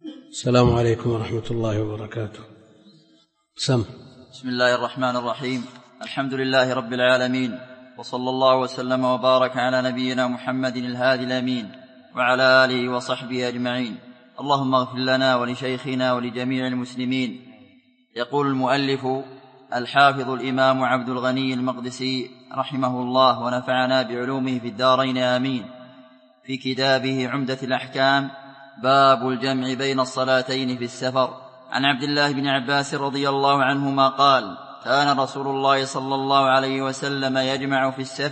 السلام عليكم ورحمة الله وبركاته. بسم الله الرحمن الرحيم. الحمد لله رب العالمين، وصلى الله وسلم وبارك على نبينا محمد الهادي الأمين وعلى آله وصحبه أجمعين. اللهم اغفر لنا ولشيخنا ولجميع المسلمين. يقول المؤلف الحافظ الإمام عبد الغني المقدسي رحمه الله ونفعنا بعلومه في الدارين آمين، في كتابه عمدة الأحكام، باب الجمع بين الصلاتين في السفر، عن عبد الله بن عباس رضي الله عنهما قال: كان رسول الله صلى الله عليه وسلم يجمع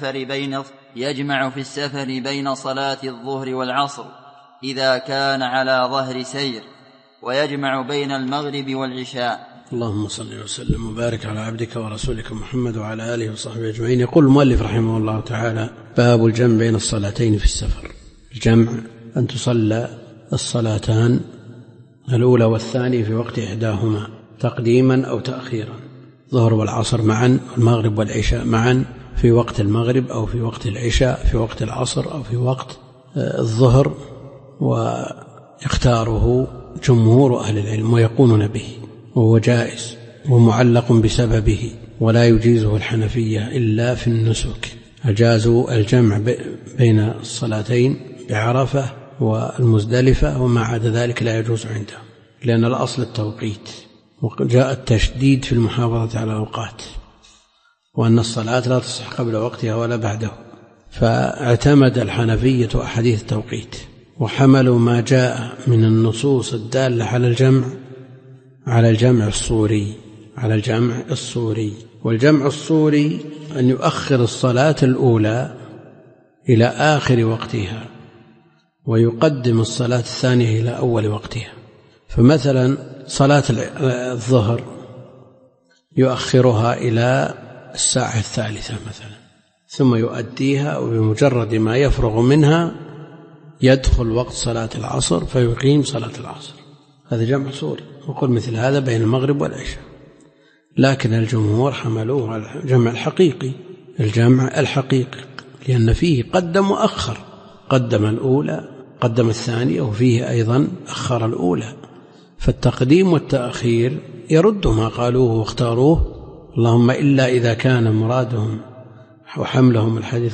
في السفر بين صلاة الظهر والعصر إذا كان على ظهر سير، ويجمع بين المغرب والعشاء. اللهم صل وسلم وبارك على عبدك ورسولك محمد وعلى آله وصحبه أجمعين. يقول المؤلف رحمه الله تعالى: باب الجمع بين الصلاتين في السفر. الجمع أن تصلى الصلاتان الأولى والثانية في وقت إحداهما تقديما أو تأخيرا، الظهر والعصر معا، والمغرب والعشاء معا في وقت المغرب أو في وقت العشاء، في وقت العصر أو في وقت الظهر، ويختاره جمهور أهل العلم ويقولون به، وهو جائز ومعلق بسببه، ولا يجيزه الحنفية إلا في النسك. أجازوا الجمع بين الصلاتين بعرفة والمزدلفة، وما عدا ذلك لا يجوز عندهم، لأن الأصل التوقيت، وجاء التشديد في المحافظة على الأوقات، وأن الصلاة لا تصح قبل وقتها ولا بعده. فاعتمد الحنفية أحاديث التوقيت، وحملوا ما جاء من النصوص الدالة على الجمع الصوري. والجمع الصوري أن يؤخر الصلاة الأولى إلى آخر وقتها، ويقدم الصلاة الثانية إلى أول وقتها. فمثلا صلاة الظهر يؤخرها إلى الساعة الثالثة مثلا، ثم يؤديها، وبمجرد ما يفرغ منها يدخل وقت صلاة العصر فيقيم صلاة العصر. هذا جمع صوري، وقل مثل هذا بين المغرب والعشاء. لكن الجمهور حملوه على الجمع الحقيقي، لأن فيه قدم وأخر، قدم الأولى قدم الثانية، وفيه أيضا أخر الأولى. فالتقديم والتأخير يرد ما قالوه واختاروه، اللهم إلا إذا كان مرادهم وحملهم الحديث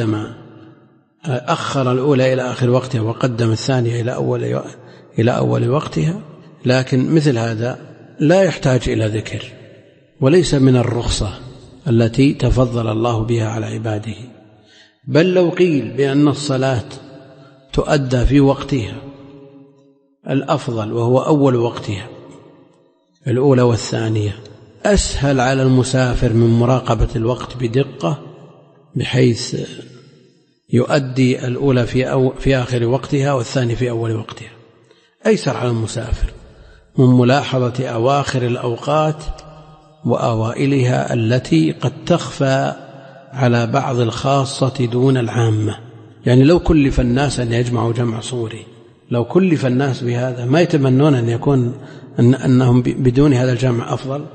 أخر الأولى إلى آخر وقتها وقدم الثانية إلى أول وقتها. لكن مثل هذا لا يحتاج إلى ذكر، وليس من الرخصة التي تفضل الله بها على عباده. بل لو قيل بأن الصلاة تؤدى في وقتها الأفضل وهو أول وقتها، الأولى والثانية، أسهل على المسافر من مراقبة الوقت بدقة، بحيث يؤدي الأولى في آخر وقتها والثانية في أول وقتها. أيسر على المسافر من ملاحظة أواخر الأوقات وأوائلها التي قد تخفى على بعض الخاصة دون العامة. يعني لو كلف الناس أن يجمعوا جمع صوري، لو كلف الناس بهذا، ما يتمنون أن يكون أنهم بدون هذا الجمع أفضل.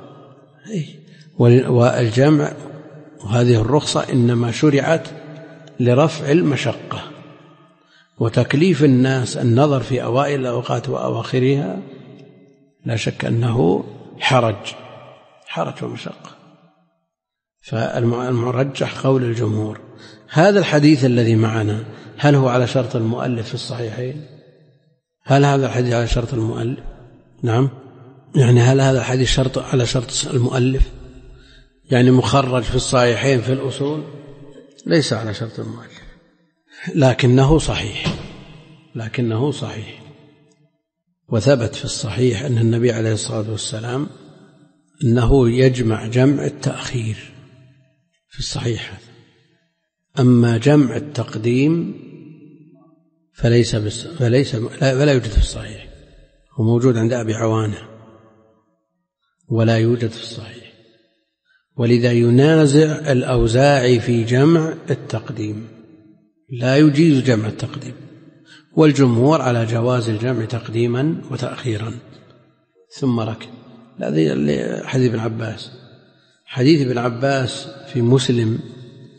والجمع وهذه الرخصة إنما شرعت لرفع المشقة، وتكليف الناس النظر في أوائل الأوقات وأواخرها لا شك أنه حرج ومشقة. فالمرجح قول الجمهور. هذا الحديث الذي معنا هل هو على شرط المؤلف في الصحيحين؟ هل هذا الحديث على شرط المؤلف؟ نعم. يعني هل هذا الحديث على شرط المؤلف؟ يعني مخرج في الصحيحين في الأصول؟ ليس على شرط المؤلف، لكنه صحيح. وثبت في الصحيح أن النبي عليه الصلاة والسلام أنه يجمع جمع التأخير في الصحيح. أما جمع التقديم فلا يوجد في الصحيح، هو موجود عند أبي عوانة ولا يوجد في الصحيح. ولذا ينازع الأوزاعي في جمع التقديم، لا يجيز جمع التقديم، والجمهور على جواز الجمع تقديما وتأخيرا. ثم ركن حديث ابن عباس في مسلم: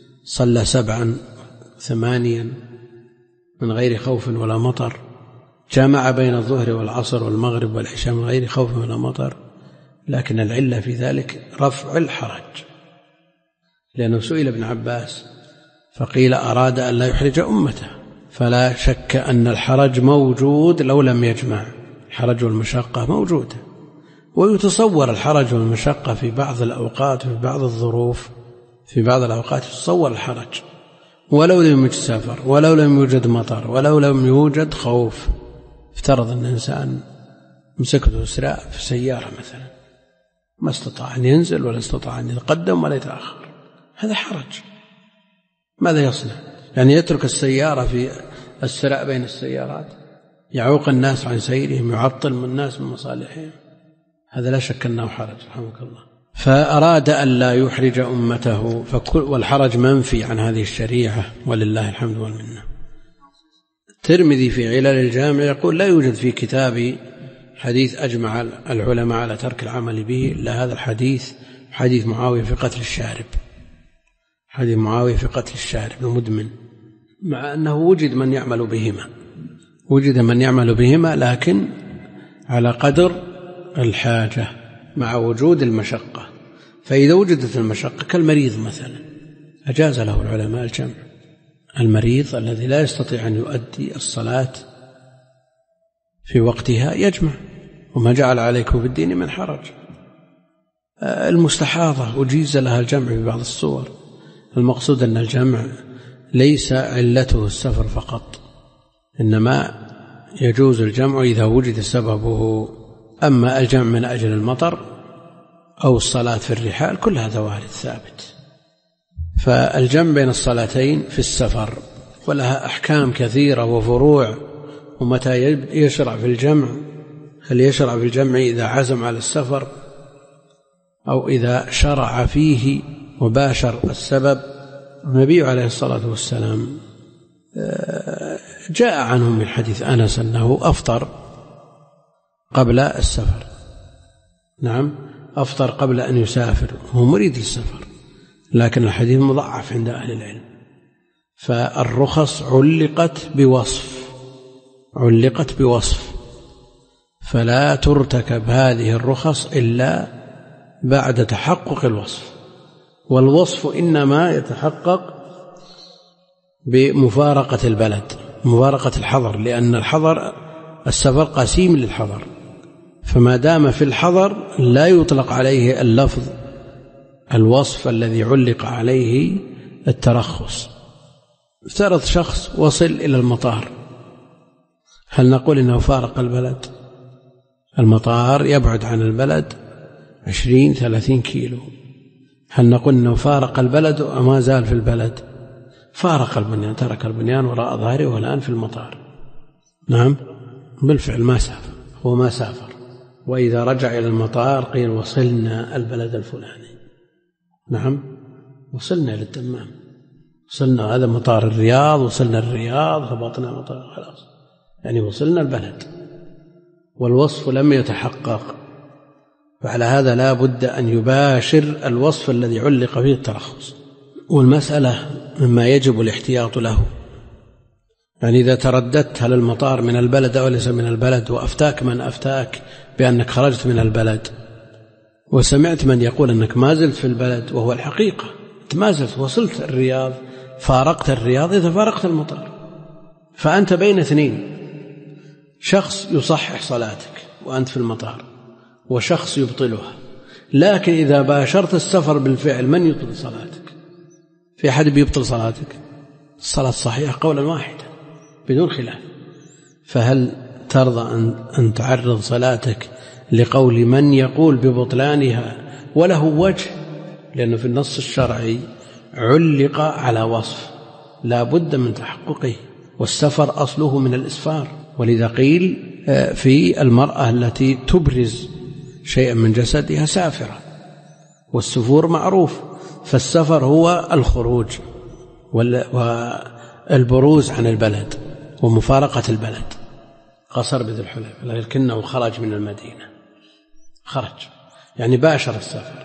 صلى 7 8 من غير خوف ولا مطر، جمع بين الظهر والعصر والمغرب والعشاء من غير خوف من المطر، لكن العلة في ذلك رفع الحرج، لأنه سئل ابن عباس فقيل أراد أن لا يحرج أمته، فلا شك أن الحرج موجود لو لم يجمع، الحرج والمشقة موجودة، ويتصور الحرج والمشقة في بعض الأوقات وفي بعض الظروف، في بعض الأوقات يتصور الحرج ولو لم يوجد سفر ولو لم يوجد مطر ولو لم يوجد خوف. افترض أن الإنسان مسكته إسراء في سيارة مثلا، ما استطاع أن ينزل ولا استطاع أن يتقدم ولا يتأخر، هذا حرج، ماذا يصنع؟ يعني يترك السيارة في السراء بين السيارات، يعوق الناس عن سيرهم، يعطل من الناس من مصالحهم، هذا لا شك أنه حرج رحمك الله. فأراد أن لا يحرج أمته، والحرج منفي عن هذه الشريعة ولله الحمد والمنة. الترمذي في علل الجامع يقول لا يوجد في كتابي حديث أجمع العلماء على ترك العمل به إلا هذا الحديث، حديث معاوية في قتل الشارب، حديث معاوية في قتل الشارب المدمن، مع أنه وجد من يعمل بهما، وجد من يعمل بهما لكن على قدر الحاجة مع وجود المشقة. فإذا وجدت المشقة كالمريض مثلا أجاز له العلماء الجمع، المريض الذي لا يستطيع أن يؤدي الصلاة في وقتها يجمع، وما جعل عليكم في الدين من حرج. المستحاضة أجيز لها الجمع في بعض الصور، المقصود أن الجمع ليس علته السفر فقط، إنما يجوز الجمع إذا وجد سببه. أما الجمع من أجل المطر أو الصلاة في الرحال كل هذا وارد ثابت. فالجمع بين الصلاتين في السفر ولها أحكام كثيرة وفروع، ومتى يشرع في الجمع، هل يشرع في الجمع إذا عزم على السفر أو إذا شرع فيه وباشر السبب. النبي عليه الصلاة والسلام جاء عنه من حديث أنس أنه أفطر قبل السفر، نعم أفطر قبل أن يسافر، هو مريد للسفر، لكن الحديث مضعف عند أهل العلم. فالرخص علقت بوصف، فلا ترتكب هذه الرخص إلا بعد تحقق الوصف، والوصف إنما يتحقق بمفارقة البلد، مفارقة الحضر، لأن الحضر السفر قسيم للحضر، فما دام في الحضر لا يطلق عليه اللفظ الوصف الذي علق عليه الترخص. افترض شخص وصل إلى المطار، هل نقول إنه فارق البلد؟ المطار يبعد عن البلد 20-30 كيلو، هل نقول إنه فارق البلد وما زال في البلد؟ فارق البنيان، ترك البنيان وراء ظهره والآن في المطار. نعم بالفعل ما سافر، هو ما سافر. وإذا رجع إلى المطار قيل وصلنا البلد الفلاني، نعم وصلنا للدمام، وصلنا هذا مطار الرياض، وصلنا الرياض هبطنا مطار، خلاص يعني وصلنا البلد، والوصف لم يتحقق. فعلى هذا لا بد أن يباشر الوصف الذي علق فيه الترخص. والمسألة مما يجب الاحتياط له، يعني إذا ترددت هل المطار من البلد أو ليس من البلد، وأفتاك من أفتاك بأنك خرجت من البلد، وسمعت من يقول أنك ما زلت في البلد، وهو الحقيقة أنت ما زلت، وصلت الرياض، فارقت الرياض إذا فارقت المطار، فأنت بين اثنين، شخص يصحح صلاتك وأنت في المطار، وشخص يبطلها. لكن إذا باشرت السفر بالفعل من يبطل صلاتك؟ في أحد بيبطل صلاتك؟ الصلاة صحيحة قولا واحدا بدون خلاف. فهل ترضى أن تعرض صلاتك لقول من يقول ببطلانها وله وجه؟ لأنه في النص الشرعي علق على وصف لا بد من تحققه، والسفر أصله من الإسفار، ولذا قيل في المرأة التي تبرز شيئا من جسدها سافرة، والسفور معروف، فالسفر هو الخروج والبروز عن البلد ومفارقة البلد. قصر بذي الحليفة لكنه خرج من المدينة، خرج يعني باشر السفر.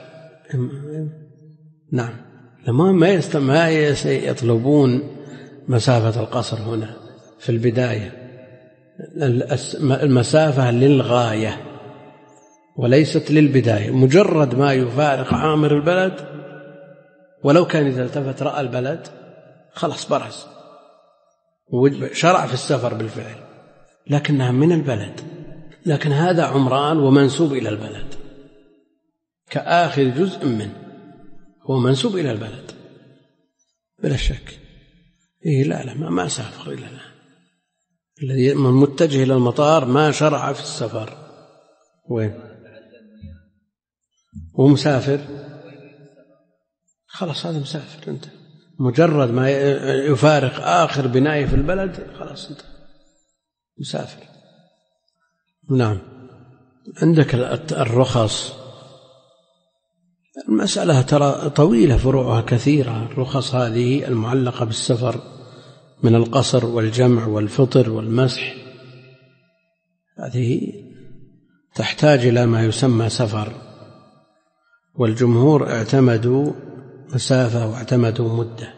نعم ما يطلبون مسافة القصر هنا في البداية، المسافة للغاية وليست للبداية. مجرد ما يفارق عامر البلد ولو كان إذا التفت رأى البلد خلاص برز شرع في السفر بالفعل، لكنها من البلد. لكن هذا عمران ومنسوب إلى البلد كآخر جزء منه، هو منسوب إلى البلد بلا شك. لا ما سافر إلى الآن. الذي من متجه إلى المطار ما شرع في السفر. وين ومسافر خلاص هذا مسافر انت، مجرد ما يفارق آخر بنايه في البلد خلاص انت مسافر. نعم. عندك الرخص، المسألة ترى طويلة فروعها كثيرة. الرخص هذه المعلقة بالسفر من القصر والجمع والفطر والمسح، هذه تحتاج إلى ما يسمى سفر، والجمهور اعتمدوا مسافة واعتمدوا مدة،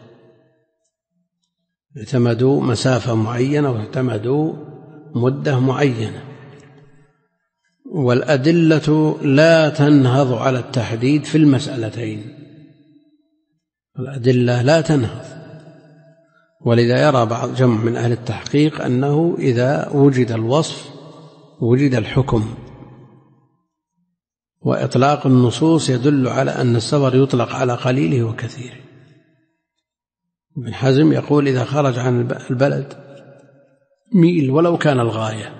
اعتمدوا مسافة معينة واعتمدوا مدة معينة. والأدلة لا تنهض على التحديد في المسألتين، الأدلة لا تنهض. ولذا يرى بعض جمع من أهل التحقيق أنه إذا وجد الوصف وجد الحكم، وإطلاق النصوص يدل على أن السفر يطلق على قليله وكثيره. ابن حزم يقول إذا خرج عن البلد ميل ولو كان الغاية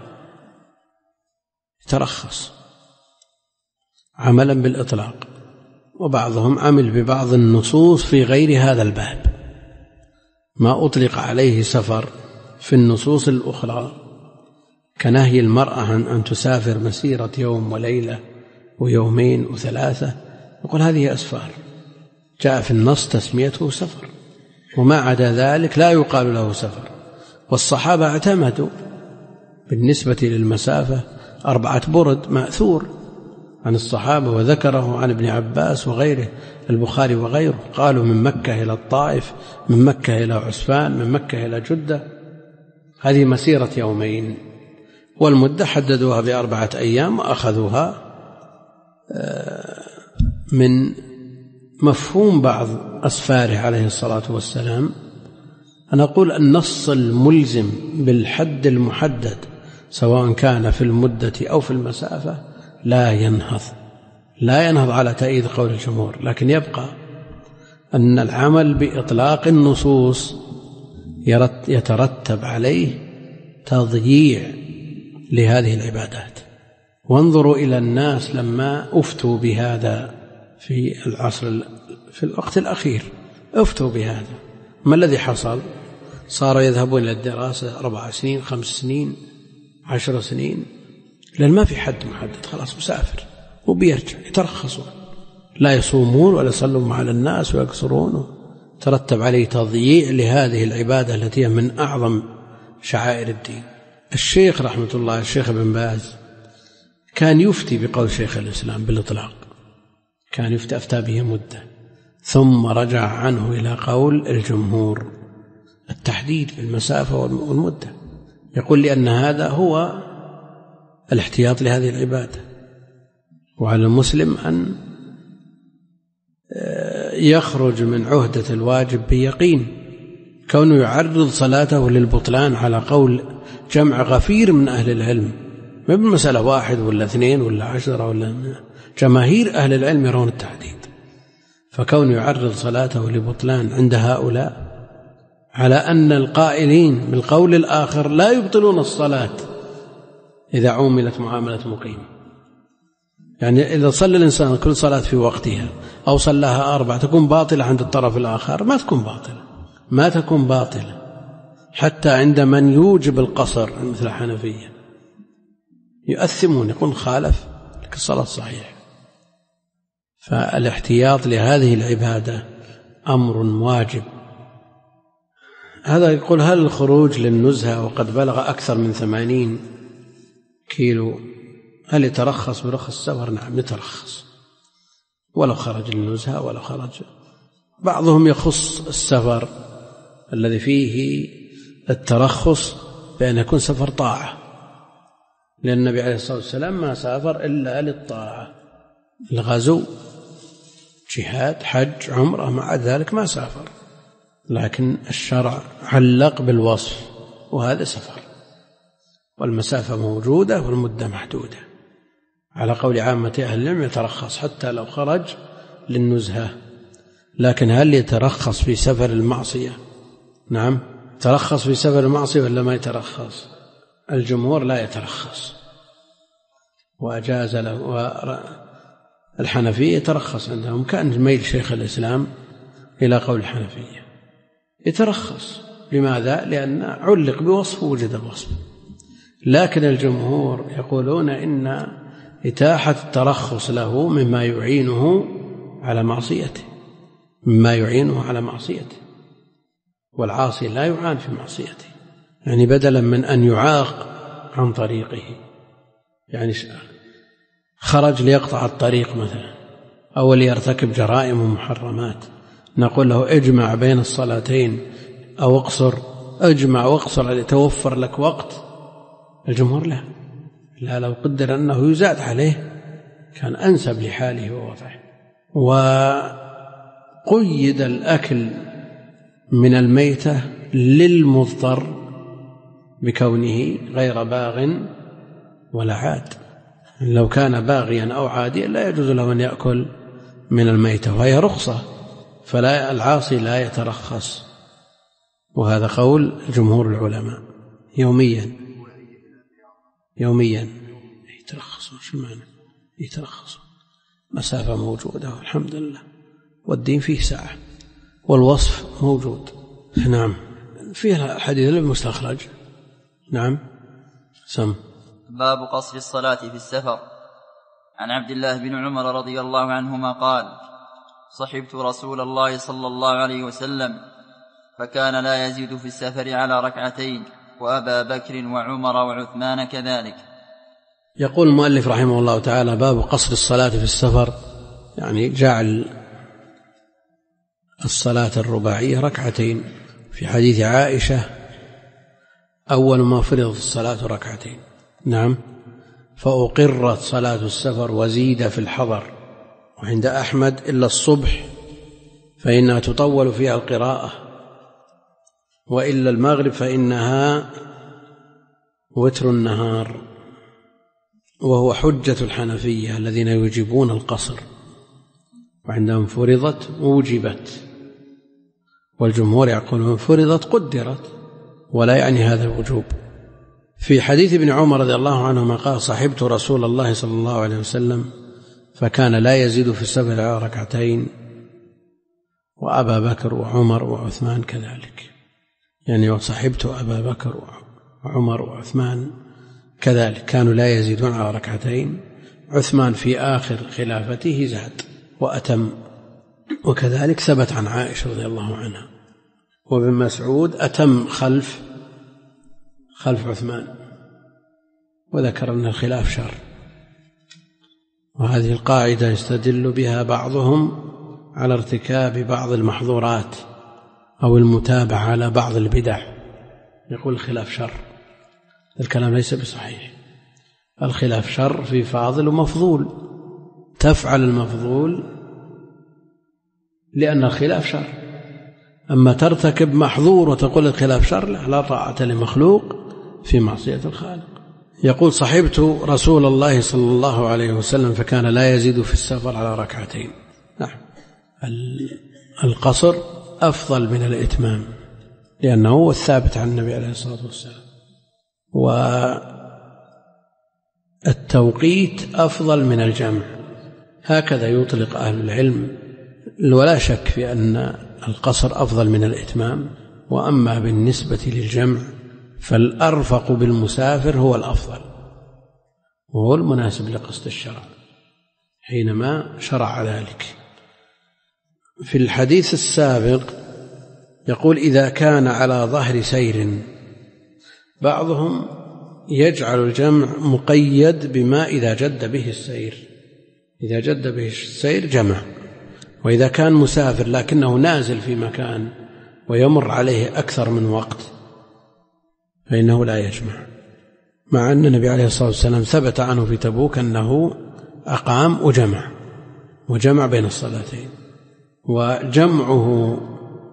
ترخص عملا بالإطلاق، وبعضهم عمل ببعض النصوص في غير هذا الباب ما أطلق عليه سفر في النصوص الأخرى، كنهي المرأة أن تسافر مسيرة يوم وليلة ويومين وثلاثة، يقول هذه أسفار جاء في النص تسميته سفر، وما عدا ذلك لا يقال له سفر. والصحابة اعتمدوا بالنسبة للمسافة 4 برد مأثور عن الصحابة، وذكره عن ابن عباس وغيره البخاري وغيره، قالوا من مكة إلى الطائف، من مكة إلى عسفان، من مكة إلى جدة، هذه مسيرة يومين. والمدة حددوها ب4 أيام وأخذوها من مفهوم بعض أسفاره عليه الصلاة والسلام. أنا أقول النص الملزم بالحد المحدد سواء كان في المدة أو في المسافة لا ينهض على تأييد قول الجمهور، لكن يبقى أن العمل بإطلاق النصوص يترتب عليه تضييع لهذه العبادات. وانظروا إلى الناس لما أفتوا بهذا في العصر في الوقت الأخير، أفتوا بهذا، ما الذي حصل؟ صاروا يذهبون إلى الدراسة 4 سنين 5 سنين 10 سنين، لأن ما في حد محدد، خلاص مسافر وبيرجع، يترخصون، لا يصومون ولا يصلون على الناس ويقصرون، ترتب عليه تضييع لهذه العبادة التي هي من أعظم شعائر الدين. الشيخ رحمة الله الشيخ ابن باز كان يفتي بقول شيخ الإسلام بالإطلاق، كان أفتى به مدة، ثم رجع عنه إلى قول الجمهور التحديد بالمسافة والمدة، يقول لأن هذا هو الاحتياط لهذه العبادة، وعلى المسلم أن يخرج من عهدة الواجب بيقين، كونه يعرض صلاته للبطلان على قول جمع غفير من أهل العلم، ما بمسألة 1 ولا 2 ولا 10 ولا جماهير أهل العلم يرون التحديد، فكونه يعرض صلاته لبطلان عند هؤلاء على أن القائلين بالقول الآخر لا يبطلون الصلاة إذا عملت معاملة مقيم، يعني إذا صلى الإنسان كل صلاة في وقتها أو صلاها 4 تكون باطلة عند الطرف الآخر، ما تكون باطلة حتى عند من يوجب القصر مثل الحنفية يؤثمون، يقول خالف لك الصلاة صحيح. فالاحتياط لهذه العبادة أمر واجب. هذا يقول هل الخروج للنزهة وقد بلغ أكثر من 80 كيلو هل يترخص برخص السفر؟ نعم يترخص ولو خرج للنزهة ولو خرج. بعضهم يخص السفر الذي فيه الترخص بأن يكون سفر طاعة، لأن النبي عليه الصلاة والسلام ما سافر إلا للطاعة، الغزو، جهاد، حج، عمرة، مع ذلك ما سافر، لكن الشرع علق بالوصف، وهذا سفر، والمسافة موجودة والمدة محدودة. على قول عامة أهل العلم يترخص حتى لو خرج للنزهة، لكن هل يترخص في سفر المعصية؟ نعم، ترخص في سفر المعصية ولا ما يترخص؟ الجمهور لا يترخص، وأجاز له، والحنفية يترخص عندهم، كان ميل شيخ الإسلام إلى قول الحنفية يترخص. لماذا؟ لأن علق بوصف وجد الوصف. لكن الجمهور يقولون إن إتاحة الترخص له مما يعينه على معصيته، مما يعينه على معصيته، والعاصي لا يعان في معصيته، يعني بدلا من أن يعاق عن طريقه، يعني خرج ليقطع الطريق مثلا أو ليرتكب جرائم ومحرمات، نقول له اجمع بين الصلاتين أو اقصر، اجمع واقصر ليتوفر لك وقت. الجمهور لا، لو قدر أنه يزاد عليه كان أنسب لحاله ووضعه. وقيد الأكل من الميتة للمضطر بكونه غير باغ ولا عاد، لو كان باغيا أو عاديا لا يجوز له أن يأكل من الميتة، وهي رخصة، فلا العاصي لا يترخص، وهذا قول جمهور العلماء. يوميا يترخصون. شو معنى يترخصون؟ مسافة موجودة والحمد لله، والدين فيه ساعة، والوصف موجود. نعم، فيه الحديث المستخرج. نعم، سم. باب قصر الصلاة في السفر. عن عبد الله بن عمر رضي الله عنهما قال: صحبت رسول الله صلى الله عليه وسلم فكان لا يزيد في السفر على ركعتين، وأبا بكر وعمر وعثمان كذلك. يقول المؤلف رحمه الله تعالى: باب قصر الصلاة في السفر، يعني جعل الصلاة الرباعية ركعتين. في حديث عائشة: أول ما فرض الصلاة ركعتين. نعم، فأقرت صلاة السفر وزيد في الحضر. وعند أحمد: إلا الصبح فإنها تطول فيها القراءة، وإلا المغرب فإنها وتر النهار. وهو حجة الحنفية الذين يوجبون القصر، وعندهم فرضت ووجبت، والجمهور يقولون فرضت قدرت، ولا يعني هذا الوجوب. في حديث ابن عمر رضي الله عنهما قال: صحبت رسول الله صلى الله عليه وسلم فكان لا يزيد في السفر على ركعتين، وأبا بكر وعمر وعثمان كذلك، يعني وصحبت أبا بكر وعمر وعثمان كذلك، كانوا لا يزيدون على ركعتين. عثمان في آخر خلافته زاد وأتم، وكذلك ثبت عن عائشة رضي الله عنها. وابن مسعود أتم خلف عثمان، وذكر أن الخلاف شر. وهذه القاعدة يستدل بها بعضهم على ارتكاب بعض المحظورات أو المتابعة على بعض البدع، يقول الخلاف شر. الكلام ليس بصحيح، الخلاف شر في فاضل ومفضول، تفعل المفضول لأن الخلاف شر، أما ترتكب محظور وتقول الخلاف شر لا طاعة لمخلوق في معصية الخالق. يقول: صحبت رسول الله صلى الله عليه وسلم فكان لا يزيد في السفر على ركعتين. نعم، القصر أفضل من الإتمام، لأنه هو الثابت عن النبي عليه الصلاة والسلام، والتوقيت أفضل من الجمع، هكذا يطلق أهل العلم، ولا شك في أن القصر أفضل من الإتمام. وأما بالنسبة للجمع فالأرفق بالمسافر هو الأفضل، وهو المناسب لقصد الشرع حينما شرع ذلك. في الحديث السابق يقول: إذا كان على ظهر سير. بعضهم يجعل الجمع مقيد بما إذا جد به السير، إذا جد به السير جمع، وإذا كان مسافر لكنه نازل في مكان ويمر عليه أكثر من وقت فإنه لا يجمع. مع أن النبي عليه الصلاة والسلام ثبت عنه في تبوك أنه أقام وجمع بين الصلاتين، وجمعه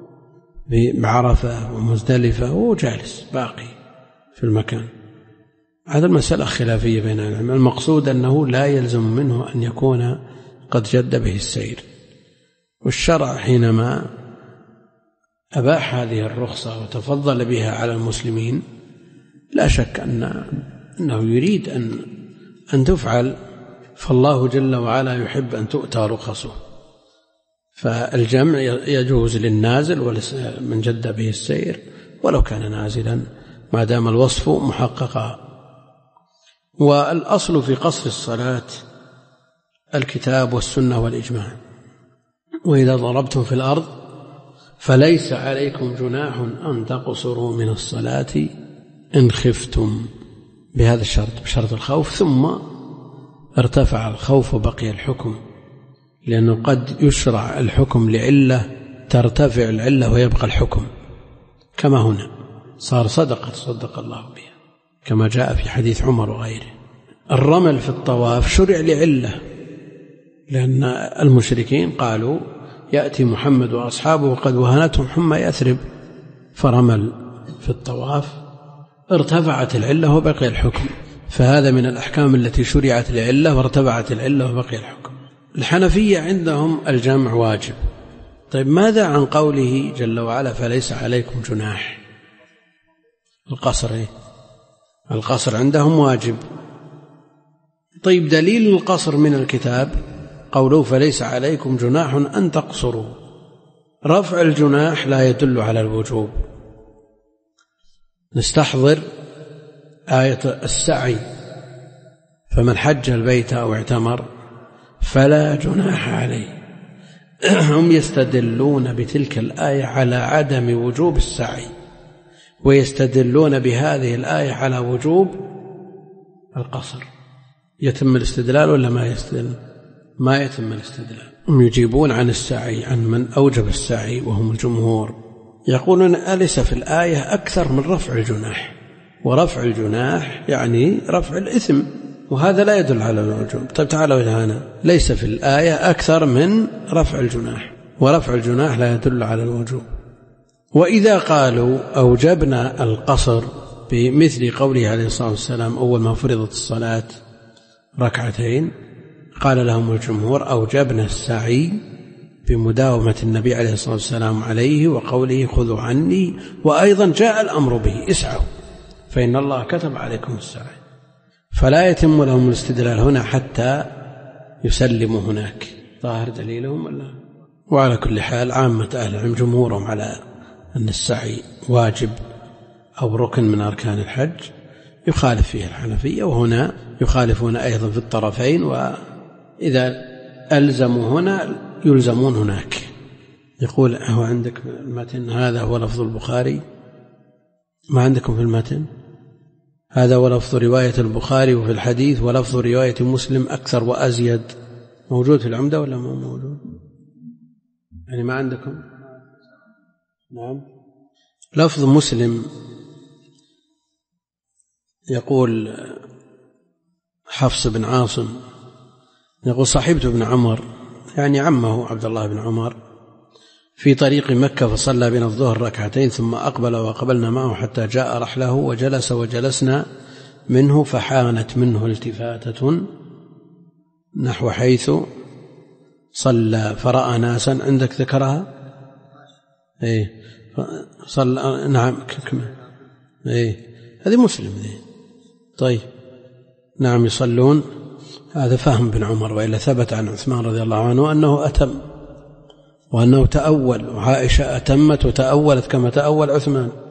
بعرفة ومزدلفة وهو جالس باقي في المكان. هذا المسألة خلافية بين العلماء. المقصود أنه لا يلزم منه أن يكون قد جد به السير، والشرع حينما أباح هذه الرخصة وتفضل بها على المسلمين لا شك أنه يريد أن تفعل، فالله جل وعلا يحب أن تؤتى رخصه، فالجمع يجوز للنازل من جد به السير ولو كان نازلا ما دام الوصف محققا. والأصل في قصر الصلاة الكتاب والسنة والإجماع. وإذا ضربتم في الأرض فليس عليكم جناح أن تقصروا من الصلاة إن خفتم، بهذا الشرط، بشرط الخوف، ثم ارتفع الخوف وبقي الحكم، لأنه قد يشرع الحكم لعلة ترتفع العلة ويبقى الحكم، كما هنا صار صدقة صدق الله بها كما جاء في حديث عمر وغيره. الرمل في الطواف شرع لعلة، لأن المشركين قالوا يأتي محمد وأصحابه وقد وهنتهم حمى يثرب، فرمل في الطواف ارتفعت العلة وبقي الحكم، فهذا من الأحكام التي شرعت لعلة وارتفعت العلة وبقي الحكم. الحنفية عندهم الجمع واجب. طيب ماذا عن قوله جل وعلا فليس عليكم جناح؟ القصر عندهم واجب. طيب دليل القصر من الكتاب قوله فليس عليكم جناح أن تقصروا. رفع الجناح لا يدل على الوجوب. نستحضر آية السعي، فمن حج البيت أو اعتمر فلا جناح عليه. هم يستدلون بتلك الآية على عدم وجوب السعي، ويستدلون بهذه الآية على وجوب القصر. يتم الاستدلال ولا ما يستدل؟ ما يتم الاستدلال. هم يجيبون عن السعي عن من أوجب السعي وهم الجمهور، يقولون أليس في الآية أكثر من رفع الجناح، ورفع الجناح يعني رفع الإثم، وهذا لا يدل على الوجوب. طيب تعالوا إلى هنا، ليس في الآية أكثر من رفع الجناح، ورفع الجناح لا يدل على الوجوب. وإذا قالوا أوجبنا القصر بمثل قوله عليه الصلاة والسلام أول ما فرضت الصلاة ركعتين، قال لهم الجمهور أوجبنا السعي بمداومة النبي عليه الصلاة والسلام عليه وقوله خذوا عني، وأيضا جاء الأمر به اسعوا فإن الله كتب عليكم السعي، فلا يتم لهم الاستدلال هنا حتى يسلموا هناك. ظاهر دليلهم ولا؟ وعلى كل حال عامة أهل العلم جمهورهم على أن السعي واجب أو ركن من أركان الحج، يخالف فيه الحنفية، وهنا يخالفون أيضا في الطرفين، وإذا ألزموا هنا يلزمون هناك. يقول هو عندك المتن هذا هو لفظ البخاري؟ ما عندكم في المتن؟ هذا هو لفظ رواية البخاري، وفي الحديث ولفظ رواية مسلم أكثر وأزيد. موجود في العمدة ولا ما موجود؟ يعني ما عندكم؟ نعم. لفظ مسلم يقول حفص بن عاصم يقول صحبت ابن عمر، يعني عمه عبد الله بن عمر، في طريق مكة فصلى بنا الظهر ركعتين ثم أقبل وقبلنا معه حتى جاء رحله وجلس وجلسنا منه، فحانت منه التفاتة نحو حيث صلى فرأى ناسا. عندك ذكرها؟ إيه صلى. نعم إيه هذه مسلم دي. طيب نعم يصلون، هذا فهم بن عمر، وإلا ثبت عن عثمان رضي الله عنه أنه أتم وأنه تأول، وعائشة أتمت وتأولت كما تأول عثمان.